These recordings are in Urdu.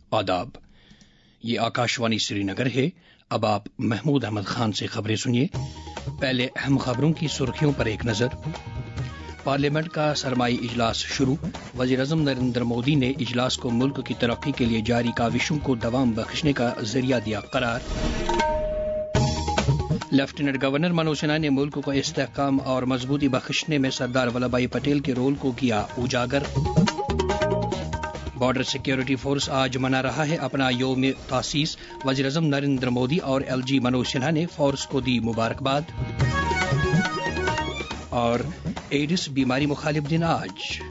آداب، یہ آکاشوانی سری نگر ہے۔ اب آپ محمود احمد خان سے خبریں سنیے۔ پہلے اہم خبروں کی سرخیوں پر ایک نظر۔ پارلیمنٹ کا سرمائی اجلاس شروع، وزیر اعظم نریندر مودی نے اجلاس کو ملک کی ترقی کے لیے جاری کاوشوں کو دوام بخشنے کا ذریعہ دیا قرار۔ لیفٹیننٹ گورنر منوج سنہا نے ملک کو استحکام اور مضبوطی بخشنے میں سردار ولبھ بھائی پٹیل کے رول کو کیا اجاگر۔ بارڈر سیکیورٹی فورس آج منا رہا ہے اپنا یوم تاسیس، وزیر اعظم نریندر مودی اور ایل جی منوج سنہا نے فورس کو دی مبارکباد۔ اور ایڈس بیماری مخالف دن آج۔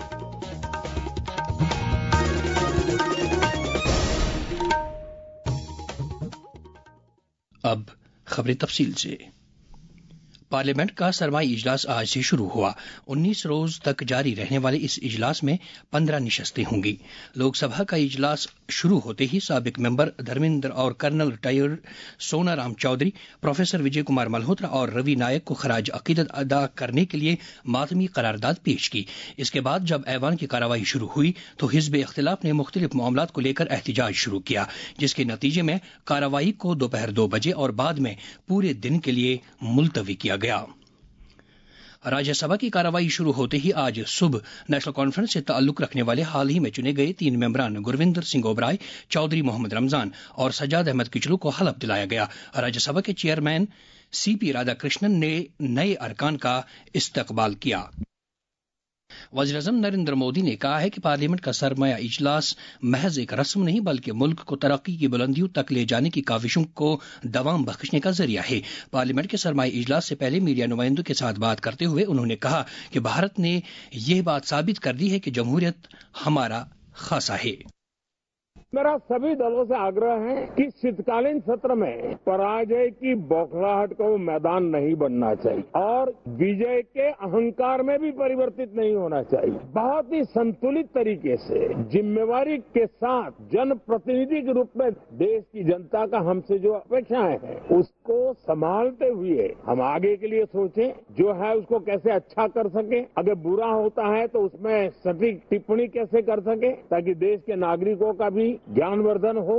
اب خبریں تفصیل سے۔ پارلیمنٹ کا سرمائی اجلاس آج سے شروع ہوا۔ 19 روز تک جاری رہنے والے اس اجلاس میں 15 نشستیں ہوں گی۔ لوک سبھا کا اجلاس شروع ہوتے ہی سابق ممبر دھرمیندر اور colonel retired Sona Ram Chaudhary, professor Vijay Kumar Malhotra اور روی نائک کو خراج عقیدت ادا کرنے کے لیے ماتمی قرارداد پیش کی۔ اس کے بعد جب ایوان کی کارروائی شروع ہوئی تو حزب اختلاف نے مختلف معاملات کو لے کر احتجاج شروع کیا، جس کے نتیجے میں کارروائی کو دوپہر 2 بجے اور بعد میں پورے دن کے لیے ملتوی کیا گیا۔ راجیہ سبھا کی کارروائی شروع ہوتے ہی آج صبح نیشنل کانفرنس سے تعلق رکھنے والے حال ہی میں چنے گئے 3 ممبران گرویندر سنگھ اوبرائے، چودھری محمد رمضان اور سجاد احمد کچلو کو حلف دلایا گیا۔ راجیہ سبھا کے chairman C P Radha Krishnan نے نئے ارکان کا استقبال کیا۔ وزیر اعظم نریندر مودی نے کہا ہے کہ پارلیمنٹ کا سرمایہ اجلاس محض ایک رسم نہیں بلکہ ملک کو ترقی کی بلندیوں تک لے جانے کی کاوشوں کو دوام بخشنے کا ذریعہ ہے۔ پارلیمنٹ کے سرمائی اجلاس سے پہلے میڈیا نمائندوں کے ساتھ بات کرتے ہوئے انہوں نے کہا کہ بھارت نے یہ بات ثابت کر دی ہے کہ جمہوریت ہمارا خاصہ ہے۔ میرا سبھی دلوں سے آگرہ ہے کہ شیتکالین سत्र میں پراجے کی بوکھلاہٹ کا وہ میدان نہیں بننا چاہیے اور وجے کے اہنکار میں بھی پریورتت نہیں ہونا چاہیے۔ بہت ہی سنتولت طریقے سے ذمہ کے ساتھ جن پرتیندھی کے روپ میں دیش کی جنتا کا ہم سے جو اپیکشائیں ہیں اس کو سنبھالتے ہوئے ہم آگے کے لیے سوچیں، جو ہے اس کو کیسے اچھا کر سکیں، اگر برا ہوتا ہے تو اس میں سٹیک ٹپڑی کیسے کر سکیں تاکہ دیش کے ناگرکوں کا بھی جان وردھن ہو۔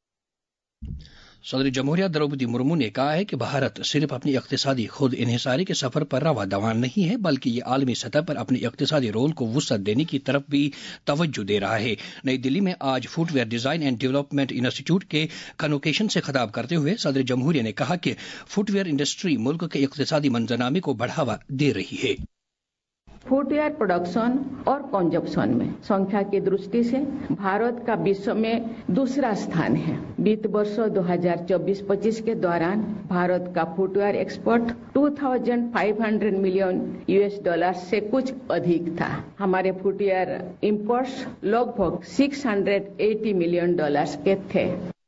صدر جمہوریہ دروپدی مرمو نے کہا ہے کہ بھارت صرف اپنی اقتصادی خود انحصاری کے سفر پر رواں دواں نہیں ہے بلکہ یہ عالمی سطح پر اپنے اقتصادی رول کو وسعت دینے کی طرف بھی توجہ دے رہا ہے۔ نئی دلی میں آج footwear design and development institute کے کنوکیشن سے خطاب کرتے ہوئے صدر جمہوریہ نے کہا کہ فٹ ویئر انڈسٹری ملک کے اقتصادی منظرنامے کو بڑھاوا دے رہی ہے۔ فٹ ویئر پروڈکشن اور کنزمپشن میں سنکھیا کی درشٹی سے بھارت کا وشو میں دوسرا स्थान ہے۔ वित्त वर्ष 2024-25 کے دوران بھارت کا فٹ ویئر ایکسپورٹ $2,500 ملین سے کچھ ادھک تھا۔ ہمارے فٹ ویئر امپورٹس لگ بھگ $680 ملین کے تھے۔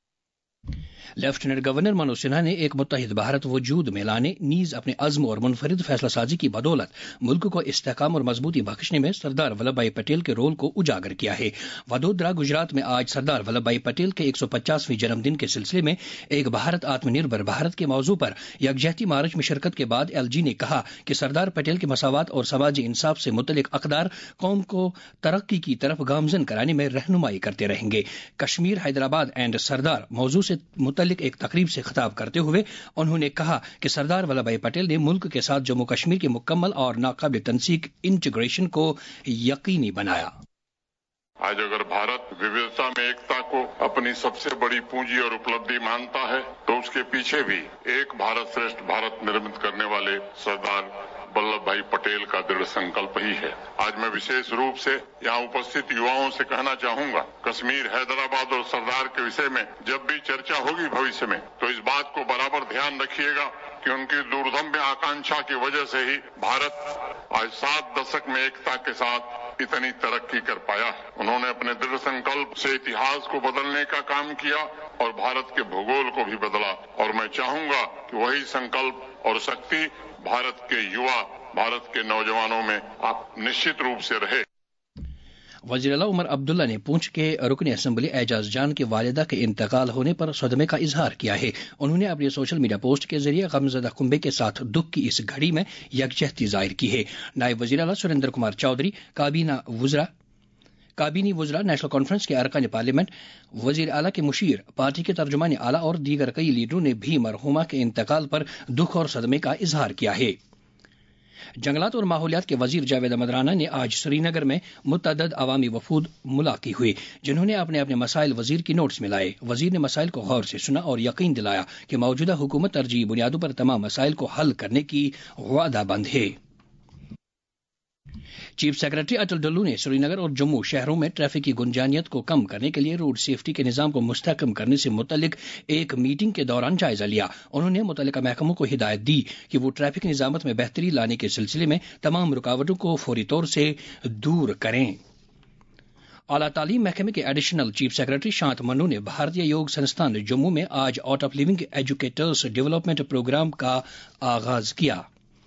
لیفٹیننٹ گورنر منوج سنہا نے ایک متحد بھارت وجود میں لانے نیز اپنے عزم اور منفرد فیصلہ سازی کی بدولت ملک کو استحکام اور مضبوطی بخشنے میں سردار ولبھ بھائی پٹیل کے رول کو اجاگر کیا ہے۔ وڈودرا گجرات میں آج سردار ولبھ بھائی پٹیل کے 150ویں جنم دن کے سلسلے میں ایک بھارت آتم نربھر بھارت کے موضوع پر یکجہتی مارچ میں شرکت کے بعد ایل جی نے کہا کہ سردار پٹیل کے مساوات اور سماجی انصاف سے متعلق اقدار قوم کو ترقی کی طرف گامزن کرانے میں رہنمائی کرتے رہیں گے۔ کشمیر، حیدرآباد اینڈ سردار موضوع سے متعلق ایک تقریب سے خطاب کرتے ہوئے انہوں نے کہا کہ سردار ولبھ بھائی پٹیل نے ملک کے ساتھ جموں کشمیر کے مکمل اور ناقابل تنسیق انٹیگریشن کو یقینی بنایا۔ آج اگر بھارت ووھتا میں ایکتا کو اپنی سب سے بڑی پونجی اور اپلبدھی مانتا ہے تو اس کے پیچھے بھی ایک بھارت شریشٹھ بھارت نرمت کرنے والے سردار ولبھ بھائی پٹیل کا دृढ़ संकल्प ہی ہے۔ آج میں विशेष रूप से यहाँ उपस्थित युवाओं से कहना चाहूंगा، कश्मीर, हैदराबाद और सरदार के विषय में जब भी चर्चा होगी भविष्य में तो इस बात को बराबर ध्यान रखिएगा कि उनकी दूरदम्य आकांक्षा की वजह से ही भारत आज 7 दशक में एकता के साथ इतनी तरक्की कर पाया है। उन्होंने अपने दृढ़ संकल्प से इतिहास को बदलने का काम किया और भारत के भूगोल को भी बदला और मैं चाहूंगा कि वही संकल्प और शक्ति भारत के युवा, भारत के नौजवानों में निश्चित रूप से रहे۔ وزیر اعلیٰ عمر عبداللہ نے پونچھ کے رکن اسمبلی اعجاز جان کے والدہ کے انتقال ہونے پر صدمے کا اظہار کیا ہے۔ انہوں نے اپنے سوشل میڈیا پوسٹ کے ذریعے غمزدہ کنبے کے ساتھ دکھ کی اس گھڑی میں یکجہتی ظاہر کی ہے۔ نائب وزیر اعلیٰ سریندر کمار چودھری، کابینہ وزراء کابینی وزراء، نیشنل کانفرنس کے ارکان پارلیمنٹ، وزیر اعلیٰ کے مشیر، پارٹی کے ترجمان اعلیٰ اور دیگر کئی لیڈروں نے بھی مرحومہ کے انتقال پر دکھ اور صدمے کا اظہار کیا ہے۔ جنگلات اور ماحولیات کے وزیر جاوید احمد رانا نے آج سری نگر میں متعدد عوامی وفود ملاقات کی ہوئی، جنہوں نے اپنے اپنے مسائل وزیر کی نوٹس میں لائے۔ وزیر نے مسائل کو غور سے سنا اور یقین دلایا کہ موجودہ حکومت ترجیحی بنیادوں پر تمام مسائل کو حل کرنے کی وعدہ بند ہے۔ چیف سیکرٹری اٹل ڈلو نے سری نگر اور جموں شہروں میں ٹریفک کی گنجانیت کو کم کرنے کے لیے روڈ سیفٹی کے نظام کو مستحکم کرنے سے متعلق ایک میٹنگ کے دوران جائزہ لیا۔ انہوں نے متعلقہ محکموں کو ہدایت دی کہ وہ ٹریفک نظامت میں بہتری لانے کے سلسلے میں تمام رکاوٹوں کو فوری طور سے دور کریں۔ اعلیٰ تعلیم محکمے کے ایڈیشنل چیف سیکرٹری شانت منو نے بھارتیہ یوگ سنستھان جموں میں آج art of living educators development programme کا آغاز کیا۔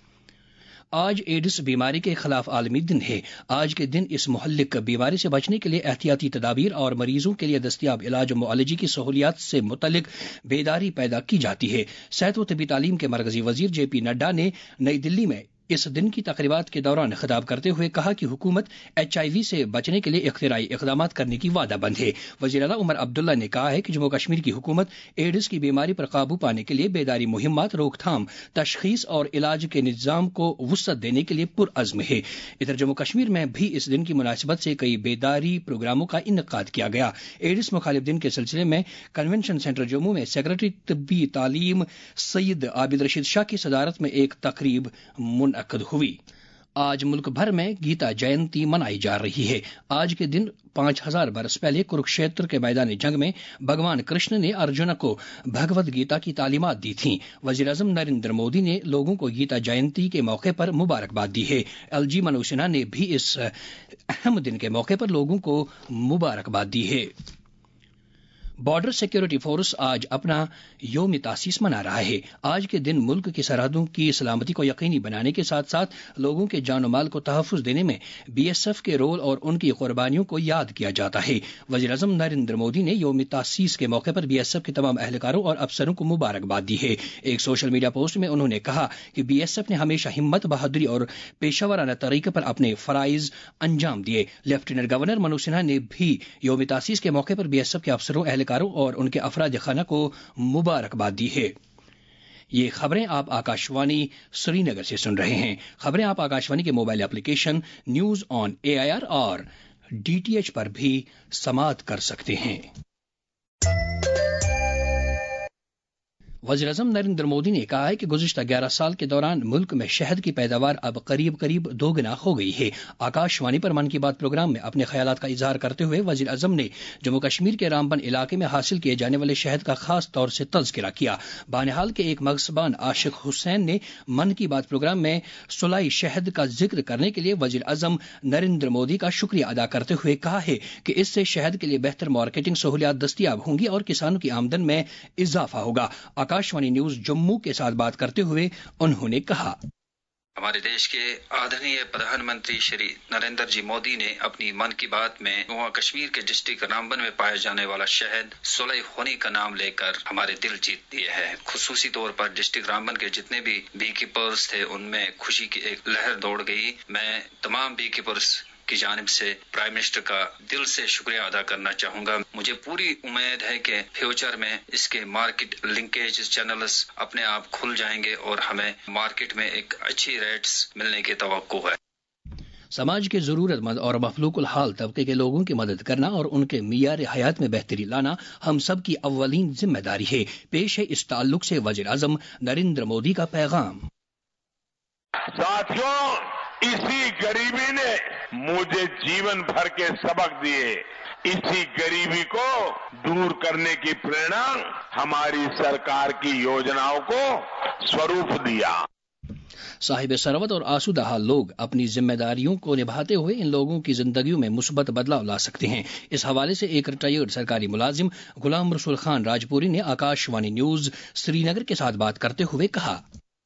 آج ایڈز بیماری کے خلاف عالمی دن ہے۔ آج کے دن اس مہلک بیماری سے بچنے کے لیے احتیاطی تدابیر اور مریضوں کے لیے دستیاب علاج و معالجے کی سہولیات سے متعلق بیداری پیدا کی جاتی ہے۔ صحت و طبی تعلیم کے مرکزی وزیر جے پی نڈا نے نئی دلی میں اس دن کی تقریبات کے دوران خطاب کرتے ہوئے کہا کہ حکومت HIV سے بچنے کے لیے اختراعی اقدامات کرنے کی وعدہ بند ہے۔ وزیر اعلیٰ عمر عبداللہ نے کہا ہے کہ جموں کشمیر کی حکومت ایڈز کی بیماری پر قابو پانے کے لیے بیداری مہمات، روک تھام، تشخیص اور علاج کے نظام کو وسعت دینے کے لیے پرعزم ہے۔ ادھر جموں کشمیر میں بھی اس دن کی مناسبت سے کئی بیداری پروگراموں کا انعقاد کیا گیا۔ ایڈز مخالف دن کے سلسلے میں کنونشن سینٹر جموں میں سیکرٹری طبی تعلیم سید عابد رشید شاہ کی صدارت میں ایک تقریب منعقد ہوئی۔ آج ملک بھر میں گیتا جینتی منائی جا رہی ہے۔ آج کے دن 5000 برس پہلے کروکشیتر کے میدان جنگ میں بھگوان کرشن نے ارجن کو بھگوت گیتا کی تعلیمات دی تھیں۔ وزیر اعظم نریندر مودی نے لوگوں کو گیتا جینتی کے موقع پر مبارکباد دی ہے۔ LG منو سنہا نے بھی اس اہم دن کے موقع پر لوگوں کو مبارکباد دی ہے۔ بارڈر سیکورٹی فورس آج اپنا یوم تاسیس منا رہا ہے۔ آج کے دن ملک کی سرحدوں کی سلامتی کو یقینی بنانے کے ساتھ ساتھ لوگوں کے جان و مال کو تحفظ دینے میں BSF کے رول اور ان کی قربانیوں کو یاد کیا جاتا ہے۔ وزیر اعظم نریندر مودی نے یوم تاسیس کے موقع پر BSF کے تمام اہلکاروں اور افسروں کو مبارکباد دی ہے۔ ایک سوشل میڈیا پوسٹ میں انہوں نے کہا کہ BSF نے ہمیشہ ہمت، بہادری اور پیشہ ورانہ طریقے پر اپنے فرائض انجام دیے۔ لیفٹیننٹ گورنر منو سنہا نے بھی یوم تاسیس کے موقع پر BSF کے افسروں، اہلکاروں اور ان کے افراد خانہ کو مبارکباد دی ہے۔ یہ خبریں آپ آکاشوانی سری نگر سے سن رہے ہیں۔ خبریں آپ آکاشوانی کے mobile application news on AIR اور DTH پر بھی سماعت کر سکتے ہیں۔ وزیر اعظم نریندر مودی نے کہا ہے کہ گزشتہ 11 سال کے دوران ملک میں شہد کی پیداوار اب قریب 2 گنا ہو گئی ہے۔ آکاشوانی پر من کی بات پروگرام میں اپنے خیالات کا اظہار کرتے ہوئے وزیر اعظم نے جموں کشمیر کے رامبن علاقے میں حاصل کیے جانے والے شہد کا خاص طور سے تذکرہ کیا۔ بانہال کے ایک مگسبان عاشق حسین نے من کی بات پروگرام میں سلائی شہد کا ذکر کرنے کے لیے وزیر اعظم نریندر مودی کا شکریہ ادا کرتے ہوئے کہا ہے کہ اس سے شہد کے لیے بہتر مارکیٹنگ سہولیات دستیاب ہوں گی اور کسانوں کی آمدن میں اضافہ ہوگا۔ آکاشوانی نیوز جموں کے ساتھ بات کرتے ہوئے انہوں نے کہا، ہمارے دیش کے آدرنیہ پردھان منتری شری نریندر جی مودی نے اپنی من کی بات میں جموں کشمیر کے ڈسٹرکٹ رامبن میں پایا جانے والا شہد سلائی خونی کا نام لے کر ہمارے دل جیت دیے ہیں۔ خصوصی طور پر ڈسٹرکٹ رامبن کے جتنے بھی بی کیپرز تھے ان میں خوشی کی ایک لہر دوڑ گئی۔ میں تمام بی کیپرز کی جانب سے پرائم منسٹر کا دل سے شکریہ ادا کرنا چاہوں گا۔ مجھے پوری امید ہے کہ فیوچر میں اس کے مارکیٹ لنکیج چینلز اپنے آپ کھل جائیں گے اور ہمیں مارکیٹ میں ایک اچھی ریٹس ملنے کی توقع ہے۔ سماج کے ضرورت مند اور مفلوق الحال طبقے کے لوگوں کی مدد کرنا اور ان کے معیار حیات میں بہتری لانا ہم سب کی اولین ذمہ داری ہے۔ پیش ہے اس تعلق سے وزیر اعظم نریندر مودی کا پیغام۔ ساتھیوں، اسی غریبی نے مجھے جیون بھر کے سبق دیے۔ اسی غریبی کو دور کرنے کی پریرنا ہماری سرکار کی یوجناؤں کو سوروپ دیا۔ صاحب ثروت اور آسودہ حال لوگ اپنی ذمہ داریوں کو نبھاتے ہوئے ان لوگوں کی زندگیوں میں مثبت بدلاؤ لا سکتے ہیں۔ اس حوالے سے ایک ریٹائرڈ سرکاری ملازم غلام رسول خان راجپوری نے آکاشوانی نیوز سری نگر کے ساتھ بات کرتے ہوئے کہا،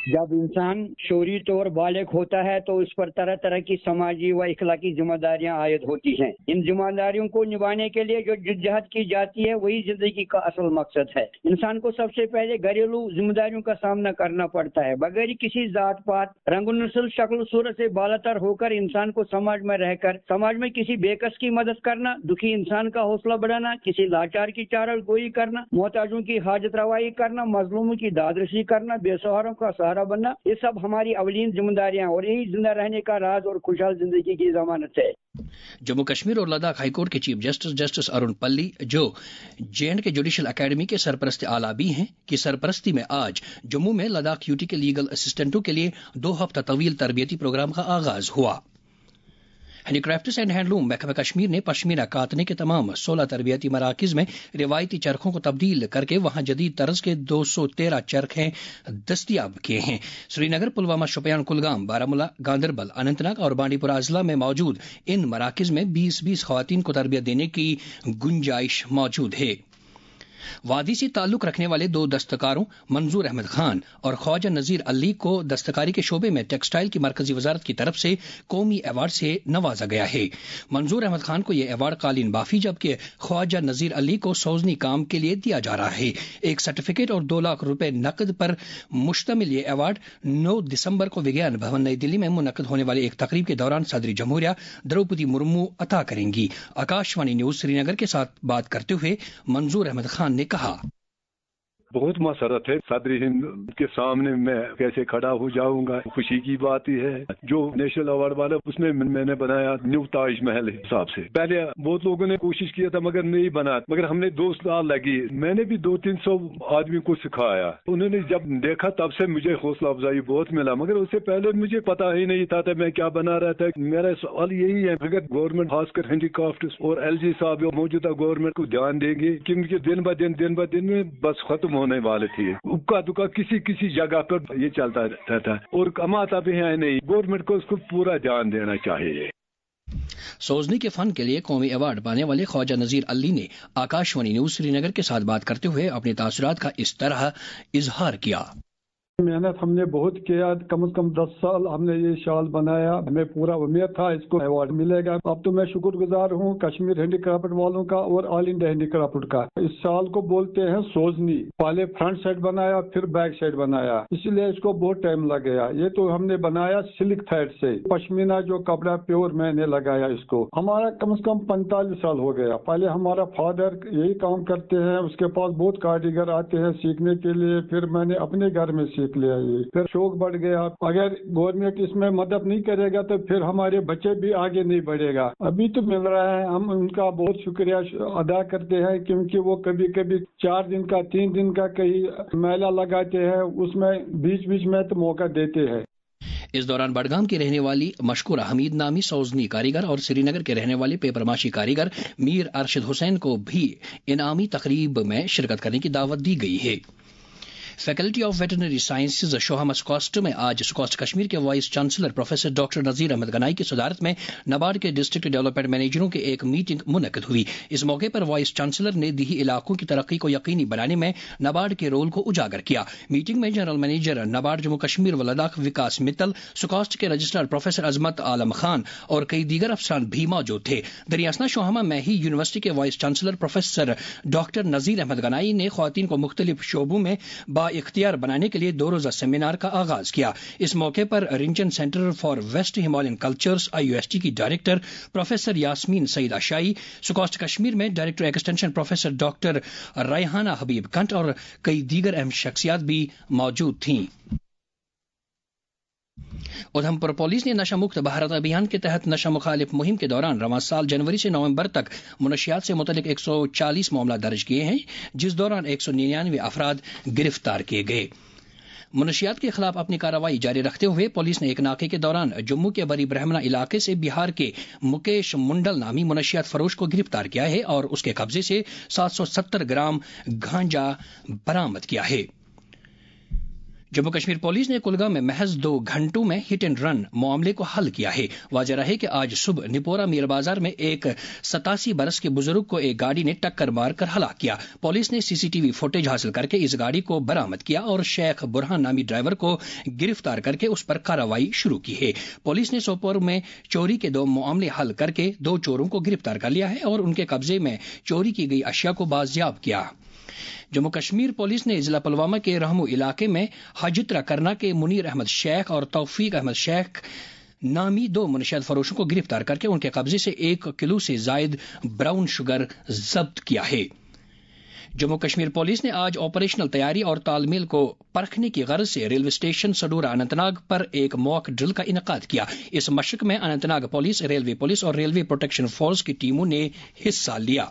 جب انسان شعوری طور بالغ ہوتا ہے تو اس پر طرح طرح کی سماجی و اخلاقی ذمہ داریاں عائد ہوتی ہیں. ان ذمہ داریوں کو نبھانے کے لیے جو جدوجہد کی جاتی ہے وہی زندگی کا اصل مقصد ہے. انسان کو سب سے پہلے گھریلو ذمہ داریوں کا سامنا کرنا پڑتا ہے. بغیر کسی ذات پات رنگ و نسل شکل و صورت سے بالاتر ہو کر انسان کو سماج میں رہ کر سماج میں کسی بے کس کی مدد کرنا، دکھی انسان کا حوصلہ بڑھانا، کسی لاچار کی چارہ گوئی کرنا، محتاجوں کی حاجت روائی کرنا، مظلوموں کی دادرسی کرنا، بے سہاروں کا سہارا بننا، یہ سب ہماری اولین ذمہ داریاں اور یہی زندہ رہنے کا راز اور خوشحال زندگی کی ضمانت ہے. جموں کشمیر اور لداخ ہائی کورٹ کے چیف جسٹس ارون پلی، جو JNK کے جوڈیشل اکیڈمی کے سرپرست اعلیٰ بھی ہیں، کی سرپرستی میں آج جموں میں لداخ UT کے لیگل اسسٹنٹوں کے لیے 2 ہفتہ طویل تربیتی پروگرام کا آغاز ہوا. ہینڈی کرافٹس اینڈ ہینڈلوم محکمہ کشمیر نے پشمینہ کاتنے کے تمام 16 تربیتی مراکز میں روایتی چرخوں کو تبدیل کر کے وہاں جدید طرز کے 213 چرخیں دستیاب کیے ہیں. سری نگر، پلوامہ، شوپیان، کلگام، بارامولہ، گاندربل، اننت ناگ اور بانڈی پورہ اضلاع میں موجود ان مراکز میں 20 خواتین کو تربیت دینے کی گنجائش موجود ہے. وادی سے تعلق رکھنے والے 2 دستکاروں منظور احمد خان اور خواجہ نذیر علی کو دستکاری کے شعبے میں ٹیکسٹائل کی مرکزی وزارت کی طرف سے قومی ایوارڈ سے نوازا گیا ہے. منظور احمد خان کو یہ ایوارڈ قالین بافی، جبکہ خواجہ نذیر علی کو سوزنی کام کے لیے دیا جا رہا ہے. ایک سرٹیفکیٹ اور 2 لاکھ روپے نقد پر مشتمل یہ ایوارڈ 9 دسمبر کو وگیان بھون نئی دلی میں منعقد ہونے والے ایک تقریب کے دوران صدر جمہوریہ دروپدی مرمو عطا کریں گی. آکاشوانی نیوز سری نگر کے ساتھ بات کرتے ہوئے منظور احمد خان نے کہا، بہت مسرت ہے صدر ہند کے سامنے میں کیسے کھڑا ہو جاؤں گا. خوشی کی بات یہ ہے جو نیشنل ایوارڈ والا اس میں نے بنایا نیو تاج محل حساب سے. پہلے بہت لوگوں نے کوشش کیا تھا مگر نہیں بنا، مگر ہم نے 2 سال لگی. میں نے بھی 200-300 آدمی کو سکھایا. انہوں نے جب دیکھا تب سے مجھے حوصلہ افزائی بہت ملا، مگر اس سے پہلے مجھے پتا ہی نہیں تھا میں کیا بنا رہا تھا. میرا سوال یہی ہے اگر گورنمنٹ خاص کر ہینڈی کرافٹس اور LG صاحب موجودہ گورنمنٹ کو دھیان دیں گے، کیونکہ دن بہ دن میں بس ختم ہونے والے تھے. اکا دکا کسی جگہ پر یہ چلتا رہتا ہے اور کماتا بھی ہے نہیں. گورنمنٹ کو اس کو پورا دھیان دینا چاہیے. سوزنی کے فن کے لیے قومی ایوارڈ پانے والے خواجہ نذیر علی نے آکاشوانی نیوز سری نگر کے ساتھ بات کرتے ہوئے اپنے تاثرات کا اس طرح اظہار کیا. محنت ہم نے بہت کیا، کم از کم 10 سال ہم نے یہ شال بنایا. ہمیں پورا امید تھا اس کو ایوارڈ ملے گا. اب تو میں شکر گزار ہوں کشمیر ہینڈی کرافٹ والوں کا اور آل انڈیا ہینڈی کرافٹ کا. اس شال کو بولتے ہیں سوزنی. پہلے فرنٹ سائڈ بنایا پھر بیک سائڈ بنایا، اسی لیے اس کو بہت ٹائم لگ گیا. یہ تو ہم نے بنایا سلک تھریڈ سے. پشمینہ جو کپڑا پیور میں نے لگایا اس کو. ہمارا کم از کم 45 سال ہو گیا. پہلے ہمارا فادر یہی کام کرتے ہیں، اس کے پاس بہت کاریگر آتے ہیں سیکھنے کے لیے. پھر میں نے اپنے گھر میں سیکھ لیا. یہ پھر شوق بڑھ گیا. اگر گورنمنٹ اس میں مدد نہیں کرے گا تو پھر ہمارے بچے بھی آگے نہیں بڑھے گا. ابھی تو مل رہا ہے، ہم ان کا بہت شکریہ ادا کرتے ہیں کیونکہ وہ کبھی 4 دن کا 3 دن کا کہیں میلہ لگاتے ہیں، اس میں بیچ میں تو موقع دیتے ہیں. اس دوران بڈگام کی رہنے والی مشکورہ حمید نامی سوزنی کاریگر اور سری نگر کے رہنے والے پیپر ماشی کاریگر میر ارشد حسین کو بھی انعامی تقریب میں شرکت کرنے کی دعوت دی گئی ہے. Faculty of veterinary sciences Shuhama SKUAST میں آج سکاسٹ کشمیر کے vice chancellor professor doctor Nazir Ahmad Ganai کی صدارت میں نبارڈ کے ڈسٹرکٹ ڈیولپمنٹ مینیجروں کی ایک میٹنگ منعقد ہوئی. اس موقع پر وائس چانسلر نے دیہی علاقوں کی ترقی کو یقینی بنانے میں نبارڈ کے رول کو اجاگر کیا. میٹنگ میں جنرل مینیجر نبارڈ جموں کشمیر و لداخ وکاس متل، سکاسٹ کے رجسٹرار پروفیسر عظمت عالم خان اور کئی دیگر افسران بھی موجود تھے. دریاسنا شوہمہ میں ہی یونیورسٹی کے vice chancellor professor doctor Nazir Ahmad Ganai نے خواتین کو مختلف شعبوں میں با اختیار بنانے کے لیے 2 روزہ سیمینار کا آغاز کیا. اس موقع پر رینجن centre for west Himalayan cultures IUST کی ڈائریکٹر پروفیسر یاسمین سعید آشائی، سکاسٹ کشمیر میں director extension professor doctor Rehana Habib Kanth اور کئی دیگر اہم شخصیات بھی موجود تھیں. ادھم پور پولیس نے نشہ مکت بھارت ابھیان کے تحت نشہ مخالف مہم کے دوران رواں سال جنوری سے نومبر تک منشیات سے متعلق 140 معاملہ درج کیے ہیں، جس دوران 199 افراد گرفتار کیے گئے. منشیات کے خلاف اپنی کارروائی جاری رکھتے ہوئے پولیس نے ایک ناکے کے دوران جموں کے بری برہمنا علاقے سے بہار کے مکیش منڈل نامی منشیات فروش کو گرفتار کیا ہے اور اس کے قبضے سے 770 گرام گانجا برآمد کیا ہے. जम्मू कश्मीर पुलिस ने कुलगाम में महज 2 घंटों में हिट एंड रन मामले को हल किया है। वाज़ेह रहे कि आज सुबह निपोरा मीर बाजार में एक 87 बरस के बुजुर्ग को एक गाड़ी ने टक्कर मारकर हलाक किया। पुलिस ने सीसीटीवी फुटेज हासिल करके इस गाड़ी को बरामद किया और शेख बुरहान नामी ड्राइवर को गिरफ्तार करके उस पर कार्रवाई शुरू की है। पुलिस ने सोपोर में चोरी के 2 मामले हल करके 2 चोरों को गिरफ्तार कर लिया है और उनके कब्जे में चोरी की गई अशिया को बाजियाब किया। जम्मू कश्मीर पुलिस ने जिला पुलवामा के रहमू इलाके में हजतरा करना के मुनीर अहमद शेख और तौफीक अहमद शेख नामी 2 मुनशियात फरोशों को गिरफ्तार करके उनके कब्जे से 1 किलो से जायद ब्राउन शुगर जब्त किया है। जम्मू कश्मीर पुलिस ने आज ऑपरेशनल तैयारी और तालमेल को परखने की गर्ज से रेलवे स्टेशन सडूरा अनंतनाग पर एक मॉक ड्रिल का इनेकाद किया। इस मशक में अनंतनाग पुलिस, रेलवे पुलिस और रेलवे प्रोटेक्शन फोर्स की टीमों ने हिस्सा लिया।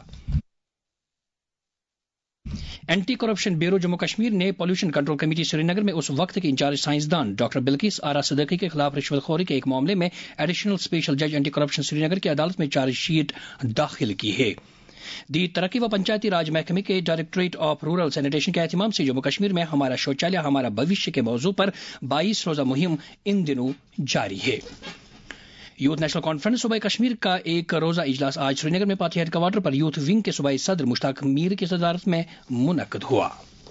Anti corruption bureau Jammu Kashmir ने पॉल्यूशन कंट्रोल कमेटी श्रीनगर में उस वक्त के इंचार्ज साइंसदान डॉक्टर बिल्किस आरा सदकी के खिलाफ रिश्वतखोरी के एक मामले में एडिशनल स्पेशल जज एंटी करप्शन श्रीनगर की अदालत में चार्जशीट दाखिल की है। दी तरक्की व पंचायती राज महकमे के डायरेक्टरेट ऑफ रूरल सैनिटेशन के एहतमाम से जम्मू कश्मीर में हमारा शौचालय हमारा भविष्य के मौजू पर 22 रोजा मुहिम इन दिनों जारी है। यूथ नेशनल कॉन्फ्रेंस सूबाई कश्मीर का एक रोजा इजलास आज श्रीनगर में पार्टी हेडक्वार्टर पर यूथ विंग के सूबाई सदर मुश्ताक मीर की सदारत में मुनक्कद हुआ।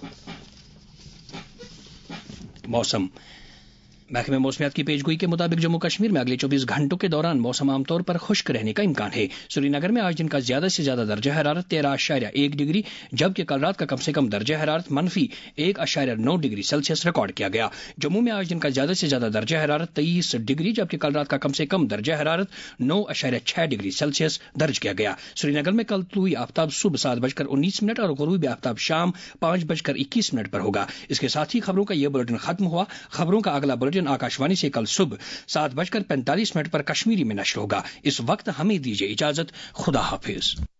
मौसम महकमे मौसमियात की पेशगोई के मुताबिक जम्मू कश्मीर में अगले 24 घंटों के दौरान मौसम आमतौर पर खुश्क रहने का इम्कान है। श्रीनगर में आज दिन का ज्यादा से ज्यादा दर्जा हरारत 13.1 डिग्री जबकि कल रात का कम से कम दर्जा हरारत -1.9 डिग्री सेल्सियस रिकॉर्ड किया गया। जम्मू में आज दिन का ज्यादा से ज्यादा दर्जा हरारत 23 डिग्री जबकि कल रात का कम से कम दर्जा हरारत 9.6 डिग्री सेल्सियस दर्ज किया गया। श्रीनगर में कल तलुई आफ्ताब सुबह 7:19 और गुरूबी आफ्ताब शाम 5:21 पर होगा। इसके साथ ही खबरों का यह बुलेटिन खत्म हुआ। खबरों का अगला बुलेटिन आकाशवाणी से कल सुबह 7:45 पर कश्मीरी में नश्र होगा। इस वक्त हमें दीजिए इजाजत। खुदा हाफिज।